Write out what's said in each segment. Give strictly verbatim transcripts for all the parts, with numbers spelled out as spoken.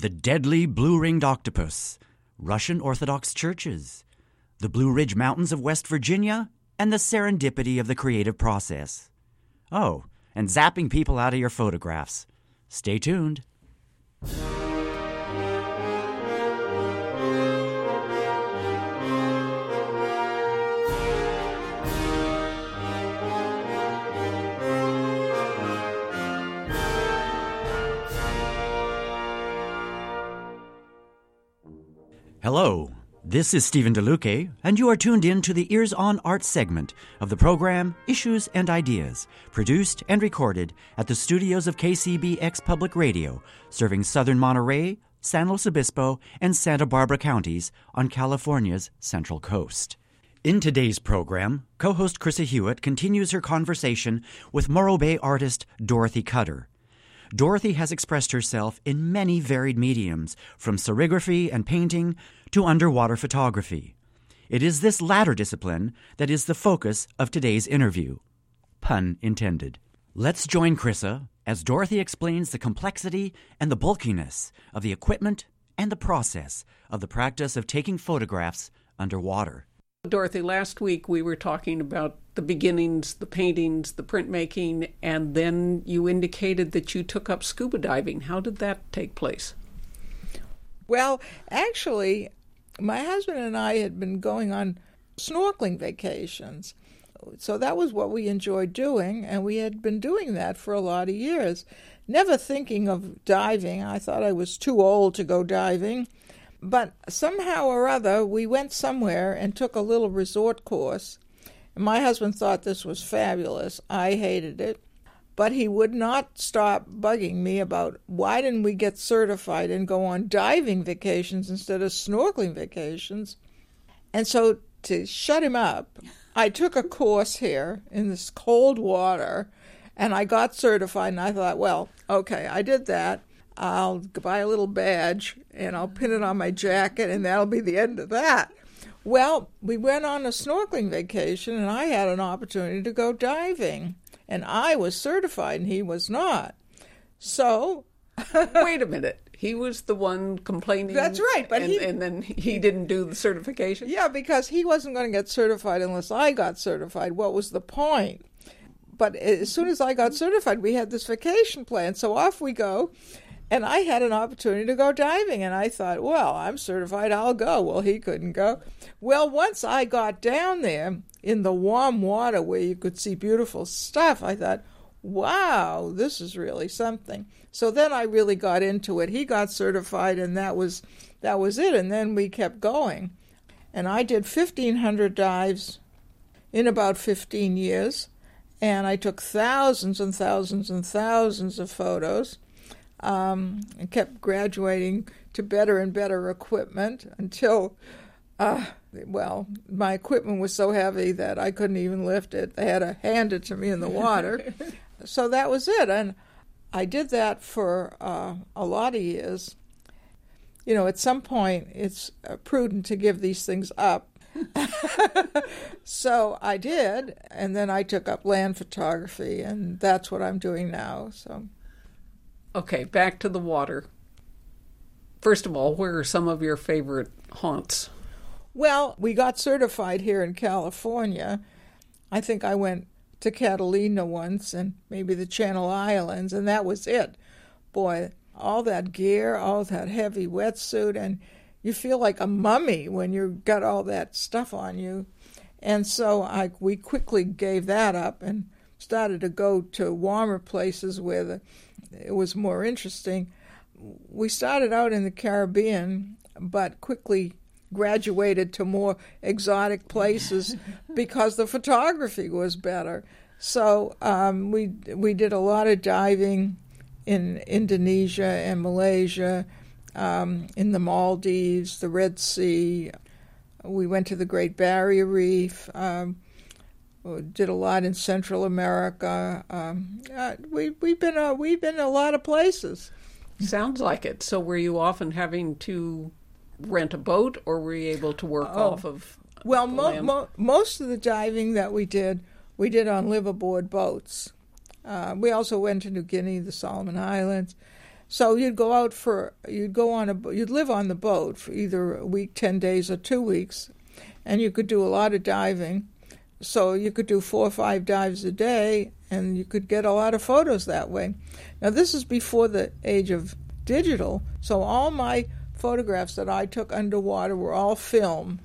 the deadly blue-ringed octopus, Russian Orthodox churches, the Blue Ridge Mountains of West Virginia, and the serendipity of the creative process. Oh, and zapping people out of your photographs. Stay tuned. Hello, this is Stephen DeLuque, and you are tuned in to the Ears on Art segment of the program Issues and Ideas, produced and recorded at the studios of K C B X Public Radio, serving southern Monterey, San Luis Obispo, and Santa Barbara counties on California's Central Coast. In today's program, co-host Krista Hewitt continues her conversation with Morro Bay artist Dorothy Cutter. Dorothy has expressed herself in many varied mediums, from serigraphy and painting to underwater photography. It is this latter discipline that is the focus of today's interview. Pun intended. Let's join Krista as Dorothy explains the complexity and the bulkiness of the equipment and the process of the practice of taking photographs underwater. Dorothy, last week we were talking about the beginnings, the paintings, the printmaking, and then you indicated that you took up scuba diving. How did that take place? Well, actually, my husband and I had been going on snorkeling vacations. So that was what we enjoyed doing, and we had been doing that for a lot of years. Never thinking of diving. I thought I was too old to go diving. But somehow or other, we went somewhere and took a little resort course. My husband thought this was fabulous. I hated it. But he would not stop bugging me about why didn't we get certified and go on diving vacations instead of snorkeling vacations. And so to shut him up, I took a course here in this cold water, and I got certified, and I thought, well, okay, I did that. I'll buy a little badge, and I'll pin it on my jacket, and that'll be the end of that. Well, we went on a snorkeling vacation, and I had an opportunity to go diving, and I was certified, and he was not. So... Wait a minute. He was the one complaining. That's right, but and, he... And then he didn't do the certification? Yeah, because he wasn't going to get certified unless I got certified. What was the point? But as soon as I got certified, we had this vacation plan, so off we go. And I had an opportunity to go diving, and I thought, well, I'm certified, I'll go. Well, he couldn't go. Well, once I got down there in the warm water where you could see beautiful stuff, I thought, wow, this is really something. So then I really got into it. He got certified, and that was that was it. And then we kept going. And I did fifteen hundred dives in about fifteen years, and I took thousands and thousands and thousands of photos. Um, and kept graduating to better and better equipment until, uh, well, my equipment was so heavy that I couldn't even lift it. They had to hand it to me in the water. So that was it. And I did that for uh, a lot of years. You know, at some point, it's uh, prudent to give these things up. So I did, and then I took up land photography, and that's what I'm doing now, so... Okay, back to the water. First of all, where are some of your favorite haunts? Well, we got certified here in California. I think I went to Catalina once and maybe the Channel Islands, and that was it. Boy, all that gear, all that heavy wetsuit, and you feel like a mummy when you've got all that stuff on you. And so I, we quickly gave that up and started to go to warmer places where the it was more interesting. We started out in the Caribbean, but quickly graduated to more exotic places because the photography was better. So um, we we did a lot of diving in Indonesia and Malaysia, um, in the Maldives, the Red Sea. We went to the Great Barrier Reef. Um, Did a lot in Central America. Um, uh, we we've been uh, we've been a lot of places. Sounds like it. So were you often having to rent a boat, or were you able to work oh. off of? Well, mo- mo- most of the diving that we did, we did on liveaboard boats. Uh, we also went to New Guinea, the Solomon Islands, So you'd go out for, you'd go on a, you'd live on the boat for either a week, ten days, or two weeks, and you could do a lot of diving. So you could do four or five dives a day, and you could get a lot of photos that way. Now, this is before the age of digital, so all my photographs that I took underwater were all film.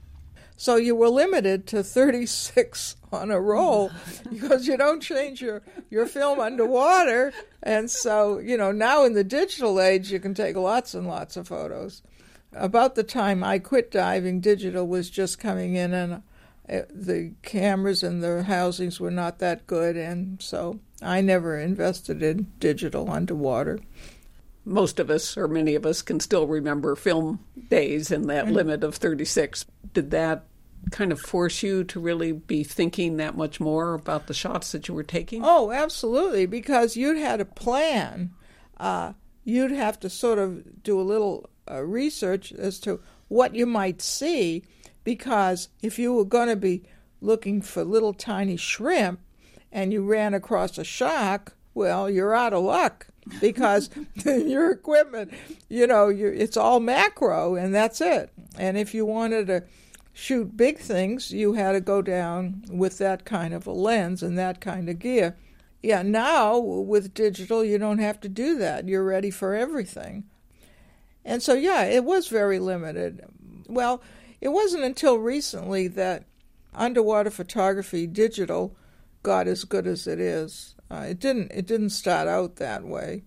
So you were limited to thirty-six on a roll because you don't change your, your film underwater. And so, you know, now in the digital age, you can take lots and lots of photos. About the time I quit diving, digital was just coming in, and the cameras and the housings were not that good. And so I never invested in digital underwater. Most of us, or many of us, can still remember film days and that mm-hmm. limit of thirty-six. Did that kind of force you to really be thinking that much more about the shots that you were taking? Oh, absolutely, because you'd had a plan. Uh, you'd have to sort of do a little uh, research as to what you might see, because if you were going to be looking for little tiny shrimp and you ran across a shark, well, you're out of luck. Because your equipment, you know, you're, it's all macro, and that's it. And if you wanted to shoot big things, you had to go down with that kind of a lens and that kind of gear. Yeah, now with digital, you don't have to do that. You're ready for everything. And so, yeah, it was very limited. Well, it wasn't until recently that underwater photography, digital, got as good as it is. Uh, it didn't. It didn't start out that way.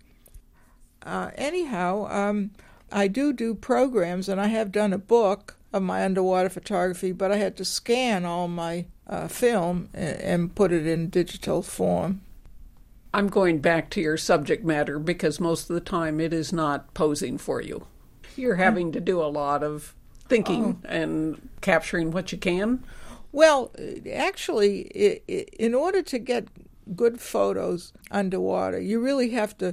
Uh, anyhow, um, I do do programs, and I have done a book of my underwater photography. But I had to scan all my uh, film and, and put it in digital form. I'm going back to your subject matter because most of the time it is not posing for you. You're having to do a lot of thinking oh. and capturing what you can. Well, actually, it, it, in order to get good photos underwater, you really have to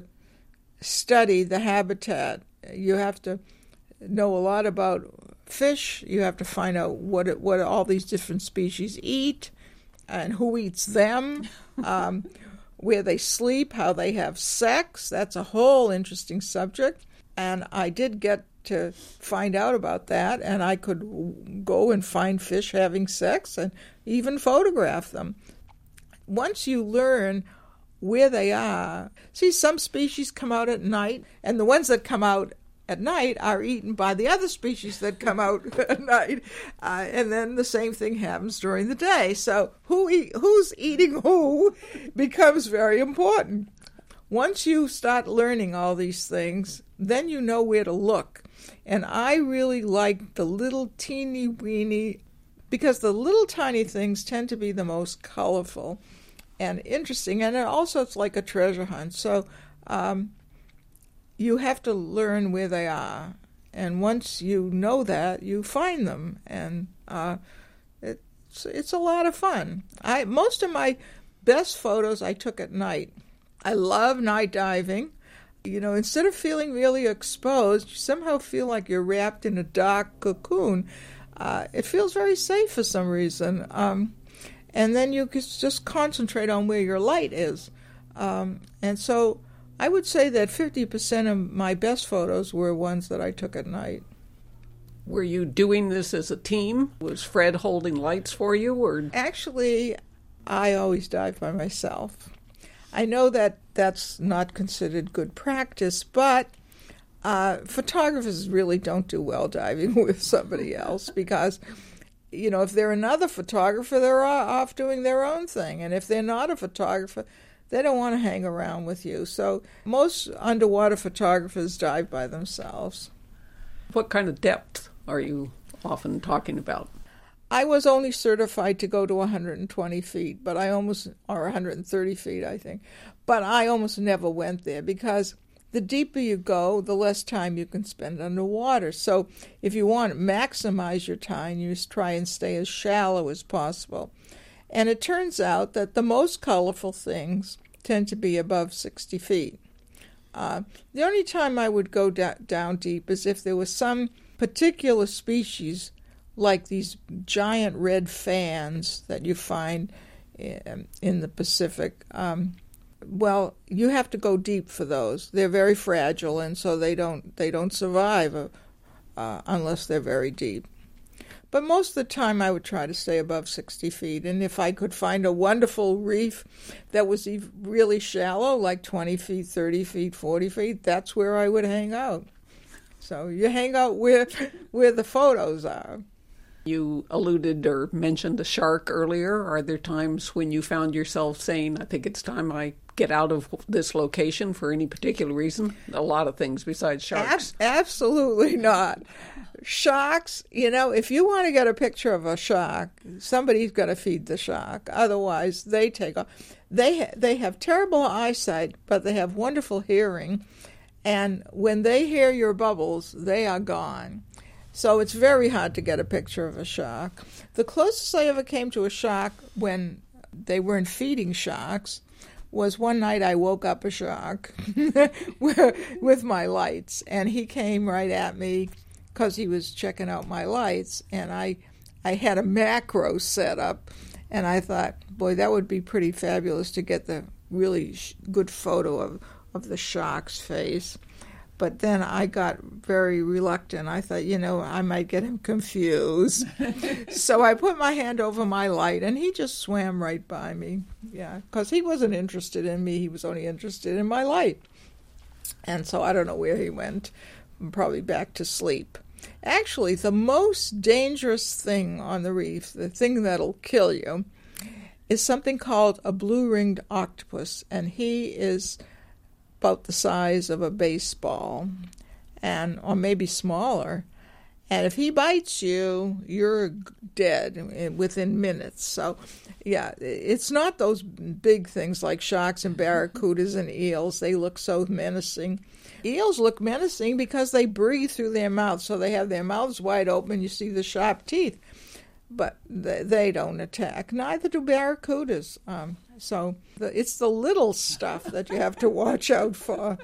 study the habitat. You have to know a lot about fish. You have to find out what it, what all these different species eat and who eats them, um, where they sleep, how they have sex. That's a whole interesting subject. And I did get to find out about that, and I could go and find fish having sex and even photograph them. Once you learn where they are, see, some species come out at night, and the ones that come out at night are eaten by the other species that come out at night, uh, and then the same thing happens during the day. So who eat, who's eating who becomes very important. Once you start learning all these things, then you know where to look. And I really like the little teeny weeny, because the little tiny things tend to be the most colorful and interesting, and it also it's like a treasure hunt. So um, you have to learn where they are, and once you know that, you find them, and uh, it's it's a lot of fun. I most of my best photos I took at night. I love night diving. You know, instead of feeling really exposed, you somehow feel like you're wrapped in a dark cocoon. Uh, it feels very safe for some reason. Um, and then you can just concentrate on where your light is. Um, and so I would say that fifty percent of my best photos were ones that I took at night. Were you doing this as a team? Was Fred holding lights for you? Or Actually, I always dive by myself. I know that that's not considered good practice, but uh, photographers really don't do well diving with somebody else because, you know, if they're another photographer, they're off doing their own thing. And if they're not a photographer, they don't want to hang around with you. So most underwater photographers dive by themselves. What kind of depth are you often talking about? I was only certified to go to one hundred twenty feet, but I almost, or one hundred thirty feet, I think. But I almost never went there because the deeper you go, the less time you can spend underwater. So if you want to maximize your time, you just try and stay as shallow as possible. And it turns out that the most colorful things tend to be above sixty feet. Uh, the only time I would go da- down deep is if there was some particular species like these giant red fans that you find in, in the Pacific. Um, well, you have to go deep for those. They're very fragile, and so they don't they don't survive uh, uh, unless they're very deep. But most of the time I would try to stay above sixty feet. And if I could find a wonderful reef that was really shallow, like twenty feet, thirty feet, forty feet, that's where I would hang out. So you hang out where, where the photos are. You alluded or mentioned a shark earlier. Are there times when you found yourself saying, I think it's time I get out of this location for any particular reason? A lot of things besides sharks. Ab- absolutely not. Sharks, you know, if you want to get a picture of a shark, somebody's got to feed the shark. Otherwise, they take off. They, ha- they have terrible eyesight, but they have wonderful hearing. And when they hear your bubbles, they are gone. So it's very hard to get a picture of a shark. The closest I ever came to a shark when they weren't feeding sharks was one night I woke up a shark with my lights. And he came right at me because he was checking out my lights. And I, I had a macro set up. And I thought, boy, that would be pretty fabulous to get the really sh- good photo of, of the shark's face. But then I got very reluctant. I thought, you know, I might get him confused. So I put my hand over my light, and he just swam right by me. Yeah, because he wasn't interested in me. He was only interested in my light. And so I don't know where he went. Probably back to sleep. Actually, the most dangerous thing on the reef, the thing that'll kill you, is something called a blue-ringed octopus. And he is about the size of a baseball, and or maybe smaller. And if he bites you, you're dead within minutes. So, yeah, it's not those big things like sharks and barracudas and eels. They look so menacing. Eels look menacing because they breathe through their mouths, so they have their mouths wide open. You see the sharp teeth, but they, they don't attack. Neither do barracudas. Um, so the, it's the little stuff that you have to watch out for.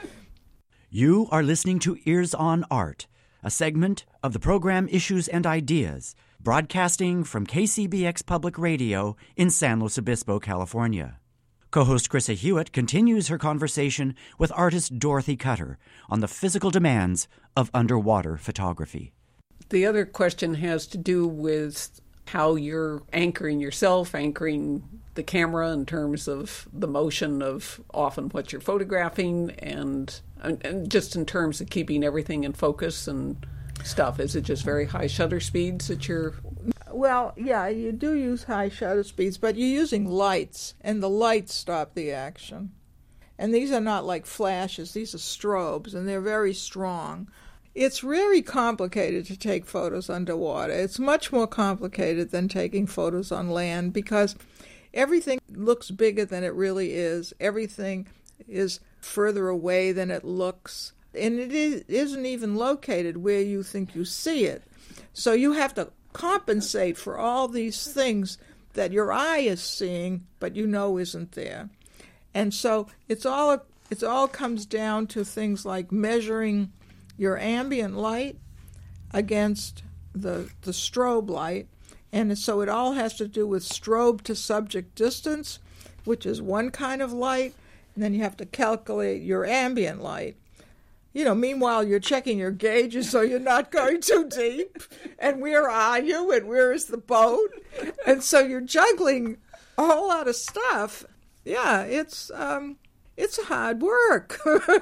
You are listening to Ears on Art, a segment of the program Issues and Ideas, broadcasting from K C B X Public Radio in San Luis Obispo, California. Co-host Krista Hewitt continues her conversation with artist Dorothy Cutter on the physical demands of underwater photography. The other question has to do with how you're anchoring yourself, anchoring the camera in terms of the motion of often what you're photographing, and, and just in terms of keeping everything in focus and stuff. Is it just very high shutter speeds that you're... Well, yeah, you do use high shutter speeds, but you're using lights, and the lights stop the action. And these are not like flashes, these are strobes, and they're very strong. It's really complicated to take photos underwater. It's much more complicated than taking photos on land because everything looks bigger than it really is. Everything is further away than it looks. And it is, isn't even located where you think you see it. So you have to compensate for all these things that your eye is seeing, but you know isn't there. And so it's all it all comes down to things like measuring your ambient light against the the strobe light. And so it all has to do with strobe to subject distance, which is one kind of light, and then you have to calculate your ambient light. You know, meanwhile, you're checking your gauges so you're not going too deep. And where are you? And where is the boat? And so you're juggling a whole lot of stuff. Yeah, it's um, it's hard work.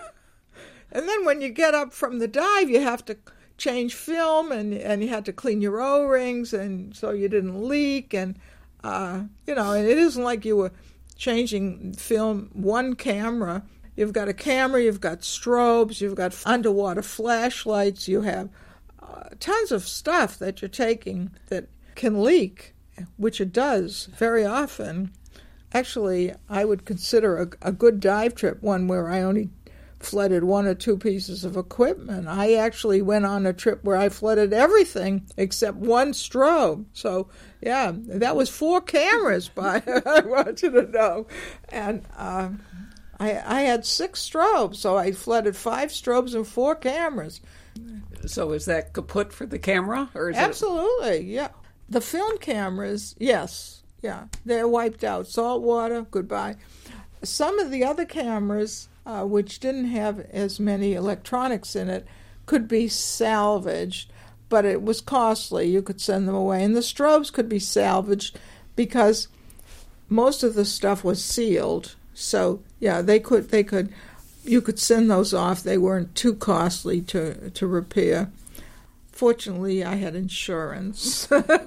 And then when you get up from the dive, you have to change film, and, and you have to clean your O-rings, and so you didn't leak. And, uh, you know, and it isn't like you were changing film one camera. You've got a camera, you've got strobes, you've got underwater flashlights, you have uh, tons of stuff that you're taking that can leak, which it does very often. Actually, I would consider a, a good dive trip one where I only flooded one or two pieces of equipment. I actually went on a trip where I flooded everything except one strobe. So, yeah, that was four cameras, by I want you to know. And uh, I, I had six strobes, so I flooded five strobes and four cameras. So is that kaput for the camera? Or is Absolutely, it... yeah. The film cameras, yes, yeah, they're wiped out. Salt water, goodbye. Some of the other cameras, uh, which didn't have as many electronics in it, could be salvaged, but it was costly. You could send them away. And the strobes could be salvaged because most of the stuff was sealed. So, yeah, they could, they could, you could send those off. They weren't too costly to, to repair. Fortunately, I had insurance.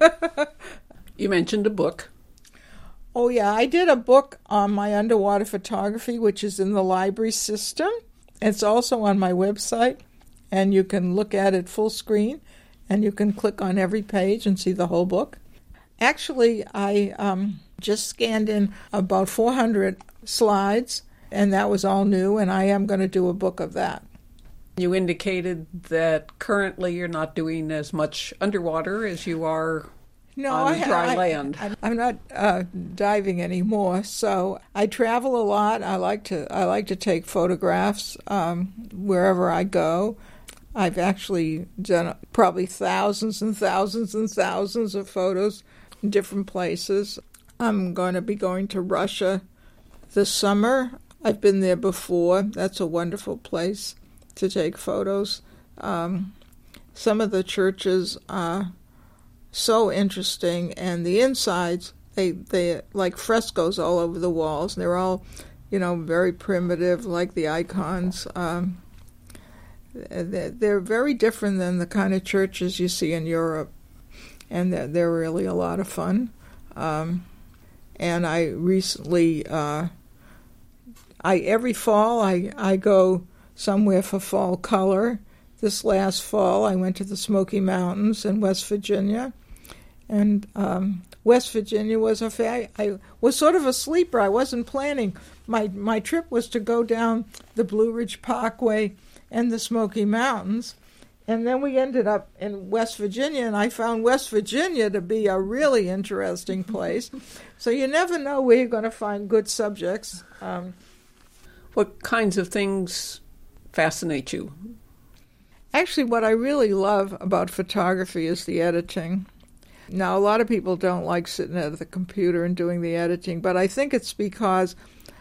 You mentioned a book. Oh, yeah, I did a book on my underwater photography, which is in the library system. It's also on my website, and you can look at it full screen, and you can click on every page and see the whole book. Actually, I um, just scanned in about four hundred slides, and that was all new, and I am going to do a book of that. You indicated that currently you're not doing as much underwater as you are no, on I, dry I, land. I, I'm not uh, diving anymore, so I travel a lot. I like to I like to take photographs um, wherever I go. I've actually done probably thousands and thousands and thousands of photos in different places. I'm going to be going to Russia this summer. I've been there before. That's a wonderful place to take photos. Um, some of the churches are so interesting, and the insides, they they like frescoes all over the walls. They're all, you know, very primitive, like the icons. Um, they're, they're very different than the kind of churches you see in Europe, and they're, they're really a lot of fun. Um, and I recently, uh, I every fall I I go somewhere for fall color. This last fall, I went to the Smoky Mountains in West Virginia, and um, West Virginia was a fa- I was sort of a sleeper. I wasn't planning. My my trip was to go down the Blue Ridge Parkway and the Smoky Mountains, and then we ended up in West Virginia, and I found West Virginia to be a really interesting place. So you never know where you're going to find good subjects. Um, what kinds of things fascinate you? Actually, what I really love about photography is the editing. Now, a lot of people don't like sitting at the computer and doing the editing, but I think it's because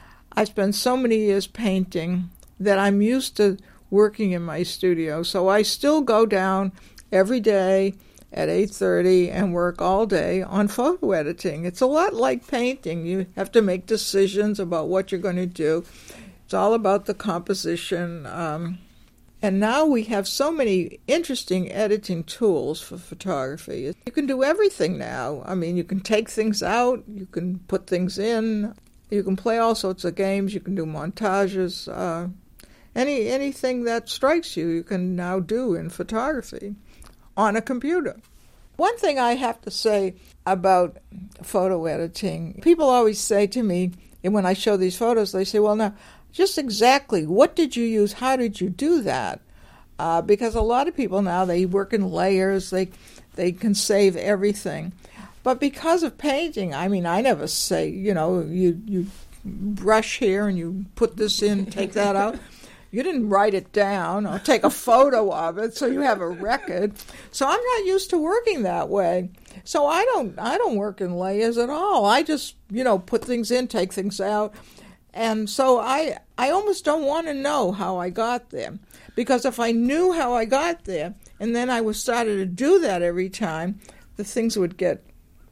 I spent so many years painting that I'm used to working in my studio. So I still go down every day at eight thirty and work all day on photo editing. It's a lot like painting. You have to make decisions about what you're going to do. It's all about the composition. Um, and now we have so many interesting editing tools for photography. You can do everything now. I mean, you can take things out, you can put things in, you can play all sorts of games, you can do montages. Uh, any anything that strikes you, you can now do in photography on a computer. One thing I have to say about photo editing, people always say to me, and when I show these photos, they say, well, now, just exactly what did you use? How did you do that? Uh, because a lot of people now, they work in layers. They they can save everything. But because of painting, I mean, I never say, you know, you, you brush here and you put this in, take that out. You didn't write it down or take a photo of it so you have a record. So I'm not used to working that way. So I don't I don't work in layers at all. I just, you know, put things in, take things out. And so I I almost don't want to know how I got there. Because if I knew how I got there, and then I was started to do that every time, the things would get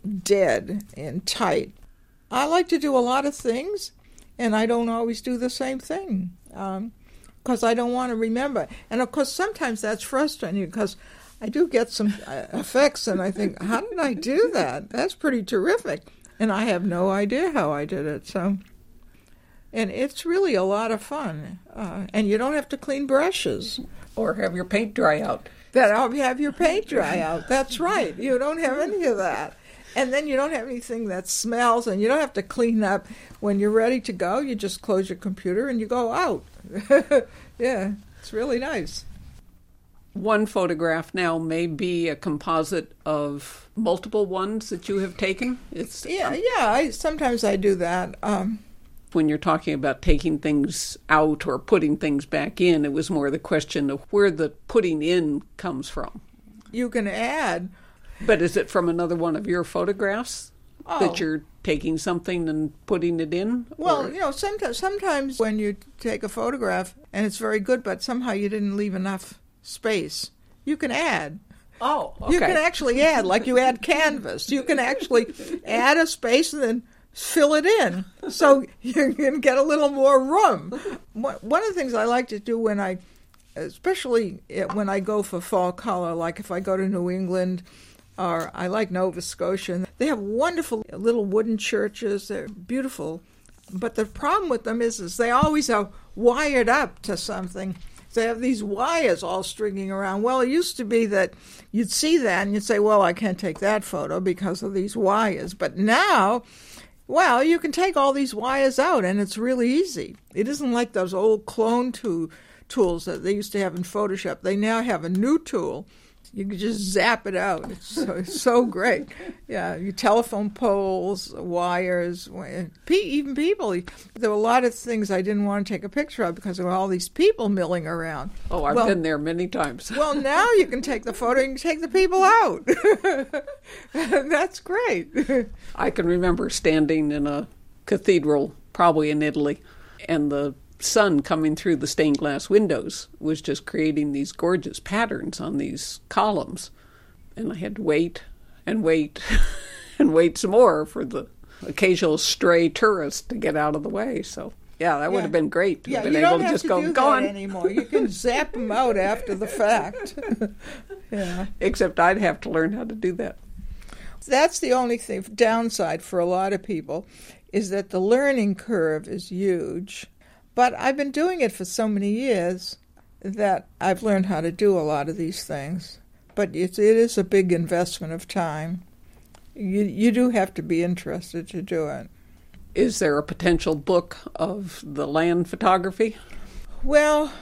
dead and tight. I like to do a lot of things, and I don't always do the same thing. Um, because I don't want to remember. And, of course, sometimes that's frustrating because I do get some effects, and I think, how did I do that? That's pretty terrific. And I have no idea how I did it. So, and it's really a lot of fun. Uh, and you don't have to clean brushes. Or have your paint dry out. That I'll have your paint dry out. That's right. You don't have any of that. And then you don't have anything that smells, and you don't have to clean up. When you're ready to go, you just close your computer and you go out. Yeah, it's really nice. One photograph now may be a composite of multiple ones that you have taken. It's yeah, um, yeah. I sometimes I do that. Um, when you're talking about taking things out or putting things back in, it was more the question of where the putting in comes from. You can add. But is it from another one of your photographs Oh. that you're taking something and putting it in? Well, or? you know, sometimes sometimes when you take a photograph and it's very good, but somehow you didn't leave enough space, you can add. Oh, okay. You can actually add, like you add canvas. You can actually add a space and then fill it in, so you can get a little more room. One of the things I like to do when I, especially when I go for fall color, like if I go to New England, or I like Nova Scotia, they have wonderful little wooden churches. They're beautiful, but the problem with them is, is they always are wired up to something. They have these wires all stringing around. Well, it used to be that you'd see that and you'd say, well, I can't take that photo because of these wires. But now, well, you can take all these wires out, and it's really easy. It isn't like those old clone to- tools that they used to have in Photoshop. They now have a new tool. You can just zap it out. It's so, it's so great. Yeah, you telephone poles, wires, even people. There were a lot of things I didn't want to take a picture of because there were all these people milling around. Oh, I've well, been there many times. Well, now you can take the photo and take the people out. That's great. I can remember standing in a cathedral, probably in Italy, and the sun coming through the stained glass windows was just creating these gorgeous patterns on these columns. And I had to wait and wait and wait some more for the occasional stray tourist to get out of the way. So, yeah, that would Yeah. have been great to Yeah, have been you able don't to have just to go, do go that on. anymore. You can zap them out after the fact. Yeah. Except I'd have to learn how to do that. That's the only thing, downside for a lot of people, is that the learning curve is huge. But I've been doing it for so many years that I've learned how to do a lot of these things. But it's, it is a big investment of time. You you do have to be interested to do it. Is there a potential book of the land photography? Well,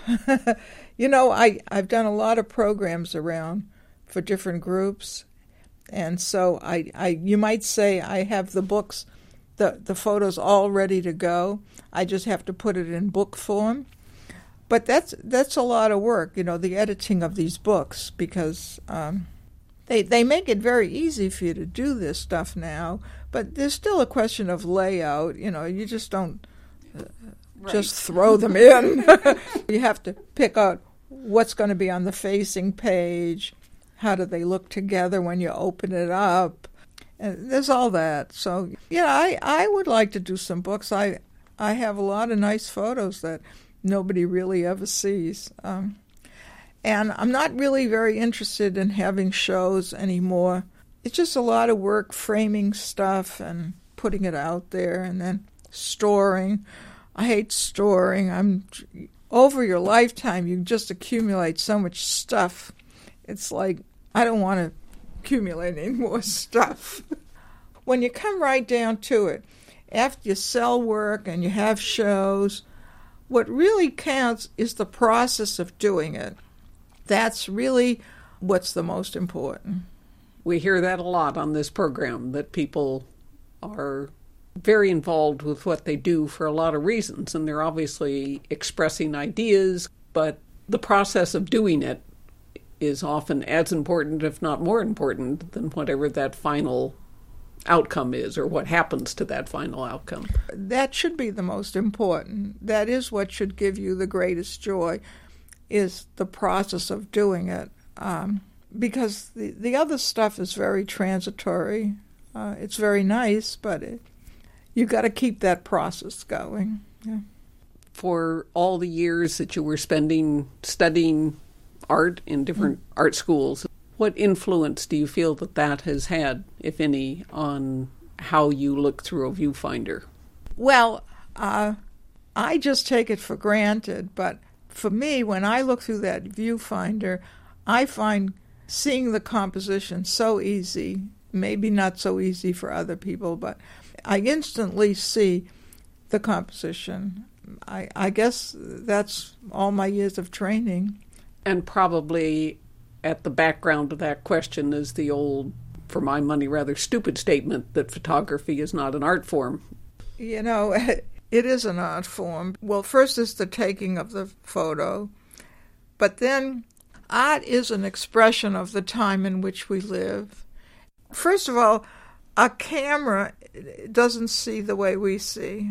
you know, I, I've done a lot of programs around for different groups. And so I, I you might say I have the books, the, the photos all ready to go. I just have to put it in book form. But that's that's a lot of work, you know, the editing of these books, because um, they they make it very easy for you to do this stuff now. But there's still a question of layout. You know, you just don't uh, Right. just throw them in. You have to pick out what's going to be on the facing page. How do they look together when you open it up? And there's all that. So, yeah, I, I would like to do some books. I I have a lot of nice photos that nobody really ever sees. Um, and I'm not really very interested in having shows anymore. It's just a lot of work framing stuff and putting it out there and then storing. I hate storing. I'm over your lifetime, you just accumulate so much stuff. It's like, I don't want to accumulate any more stuff. When you come right down to it, after you sell work and you have shows, what really counts is the process of doing it. That's really what's the most important. We hear that a lot on this program, that people are very involved with what they do for a lot of reasons, and they're obviously expressing ideas, but the process of doing it is often as important, if not more important, than whatever that final outcome is or what happens to that final outcome. That should be the most important. That is what should give you the greatest joy, is the process of doing it. Um, because the, the other stuff is very transitory. Uh, it's very nice, but it, you've got to keep that process going. Yeah. For all the years that you were spending studying art in different mm. art schools, what influence do you feel that that has had, if any, on how you look through a viewfinder? Well, uh, I just take it for granted, but for me, when I look through that viewfinder, I find seeing the composition so easy, maybe not so easy for other people, but I instantly see the composition. I, I guess that's all my years of training. And probably at the background of that question is the old, for my money, rather stupid statement that photography is not an art form. You know, it is an art form. Well, first is the taking of the photo, but then art is an expression of the time in which we live. First of all, a camera doesn't see the way we see.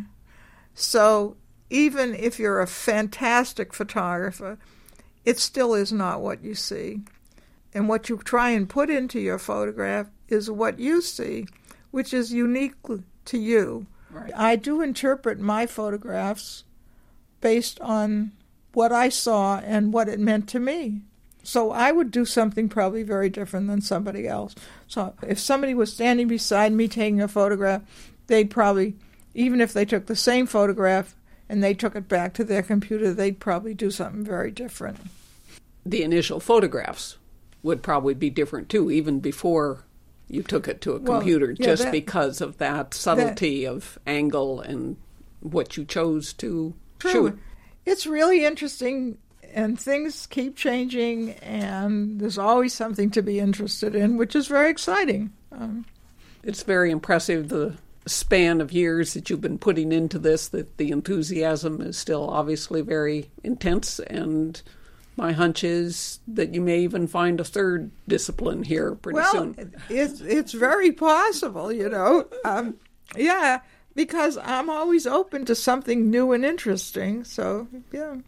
So even if you're a fantastic photographer, it still is not what you see. And what you try and put into your photograph is what you see, which is unique to you. Right. I do interpret my photographs based on what I saw and what it meant to me. So I would do something probably very different than somebody else. So if somebody was standing beside me taking a photograph, they'd probably, even if they took the same photograph and they took it back to their computer, they'd probably do something very different. The initial photographs would probably be different too, even before you took it to a Well, computer, yeah, just that- because of that subtlety of angle and what you chose to True. shoot. It's really interesting, and things keep changing, and there's always something to be interested in, which is very exciting. Um, It's very impressive, the span of years that you've been putting into this, that the enthusiasm is still obviously very intense, and my hunch is that you may even find a third discipline here pretty well, soon. it's it's very possible, you know. Um, yeah, because I'm always open to something new and interesting. So, yeah.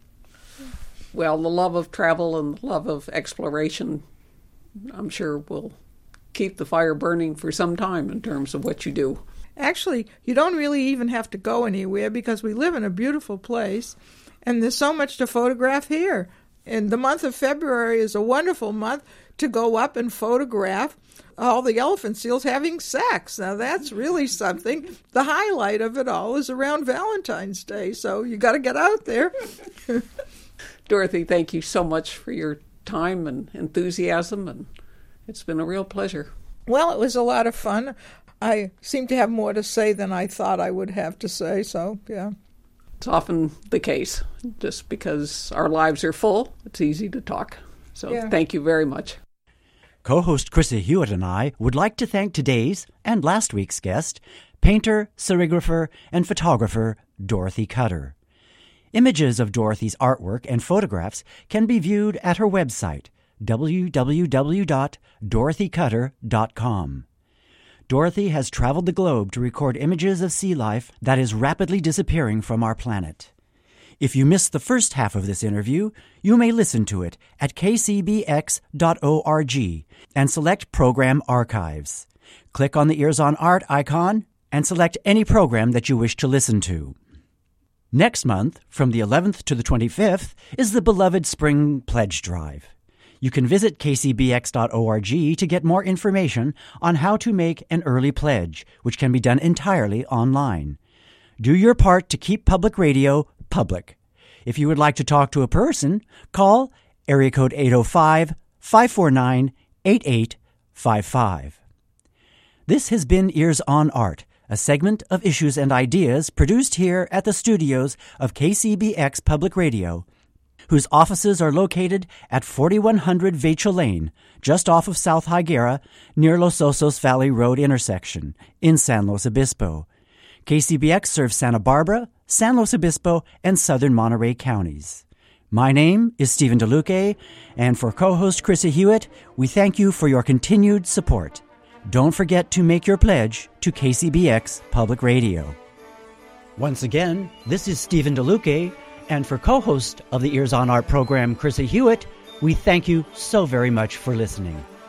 Well, the love of travel and the love of exploration, I'm sure, will keep the fire burning for some time in terms of what you do. Actually, you don't really even have to go anywhere because we live in a beautiful place, and there's so much to photograph here. And the month of February is a wonderful month to go up and photograph all the elephant seals having sex. Now, that's really something. The highlight of it all is around Valentine's Day, so you got to get out there. Dorothy, thank you so much for your time and enthusiasm, and it's been a real pleasure. Well, it was a lot of fun. I seem to have more to say than I thought I would have to say, so, yeah. It's often the case. Just because our lives are full, it's easy to talk. So Yeah. Thank you very much. Co-host Chrissy Hewitt and I would like to thank today's and last week's guest, painter, serigrapher, and photographer Dorothy Cutter. Images of Dorothy's artwork and photographs can be viewed at her website, w w w dot dorothy cutter dot com. Dorothy has traveled the globe to record images of sea life that is rapidly disappearing from our planet. If you missed the first half of this interview, you may listen to it at k c b x dot org and select Program Archives. Click on the Ears on Art icon and select any program that you wish to listen to. Next month, from the eleventh to the twenty-fifth, is the beloved Spring Pledge Drive. You can visit k c b x dot org to get more information on how to make an early pledge, which can be done entirely online. Do your part to keep public radio public. If you would like to talk to a person, call area code eight oh five, five four nine, eight eight five five. This has been Ears on Art, a segment of issues and ideas produced here at the studios of K C B X Public Radio, whose offices are located at forty-one hundred Vachel Lane, just off of South Higuera, near Los Osos Valley Road intersection, in San Luis Obispo. K C B X serves Santa Barbara, San Luis Obispo, and southern Monterey counties. My name is Stephen DeLuque, and for co-host Chrissy Hewitt, we thank you for your continued support. Don't forget to make your pledge to K C B X Public Radio. Once again, this is Stephen DeLuque, and for co-host of the Ears on Art program, Chrissy Hewitt, we thank you so very much for listening.